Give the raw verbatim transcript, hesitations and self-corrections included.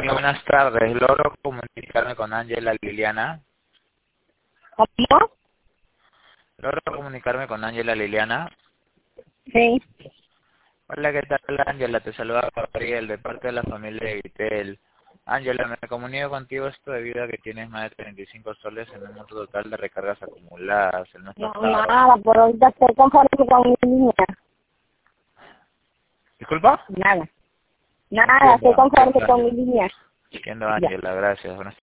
Hola, buenas tardes. ¿Logro comunicarme con Ángela Liliana? ¿Cómo? ¿Logro comunicarme con Ángela Liliana? Sí. Hola, ¿qué tal, Ángela? Te saluda Gabriel, de parte de la familia de Vitel. Ángela, me comunico contigo esto debido a que tienes más de treinta y cinco soles en un monto total de recargas acumuladas en nuestro No, estado. nada, por ahorita estoy conforme con mi línea. ¿Disculpa? Nada. No Nada, estoy entiendo, conforme entiendo, con mi Ángela. línea. Entiendo, Ya. Ángela, gracias. Buenas